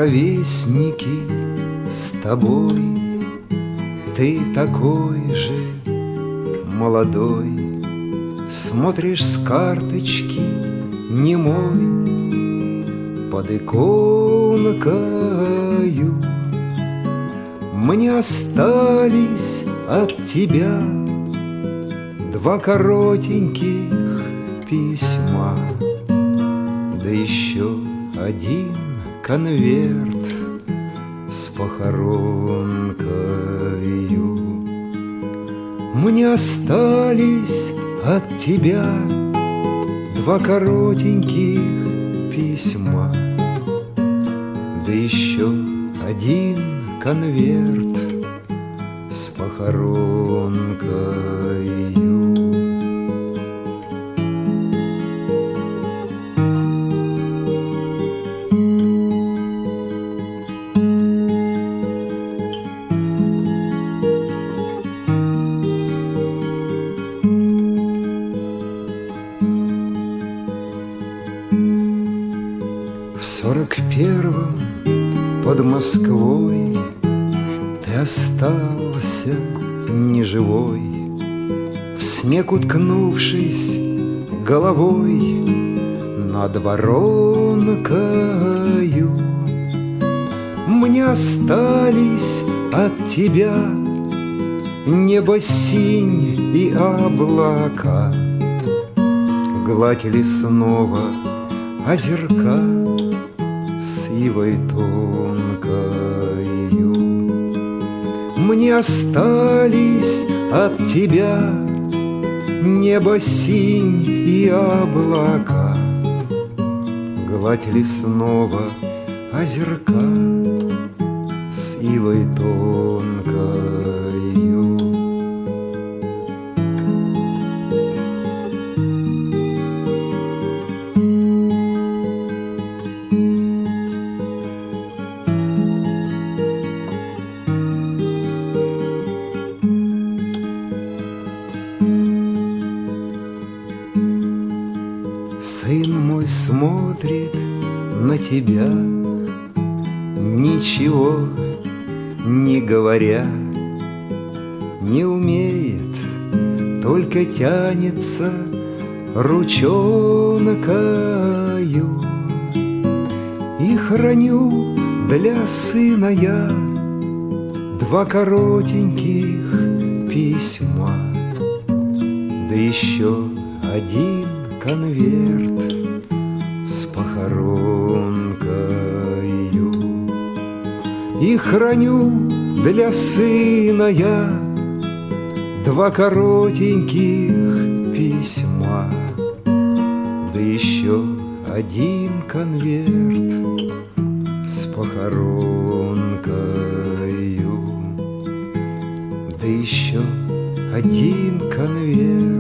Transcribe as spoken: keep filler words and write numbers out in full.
ровесники с тобой. Ты такой же молодой, смотришь с карточки немой под иконкою. Мне остались от тебя два коротеньких письма, да еще один конверт с похоронкою. Мне остались от тебя два коротеньких письма, да еще один конверт с похоронкою. В сорок первом под Москвой ты остался неживой, в снег уткнувшись головой над воронкою. Мне остались от тебя небо синь и облака, гладь лесного озерка с ивой тонкою. Мне остались от тебя небо синь и облака, гладь лесного озерка с ивой тонкою. Сын мой смотрит на тебя, ничего не говоря, не умеет, только тянется ручонкою. И храню для сына я два коротеньких письма, да еще один конверт с похоронкою. И храню для сына я два коротеньких письма, да еще один конверт с похоронкою, да еще один конверт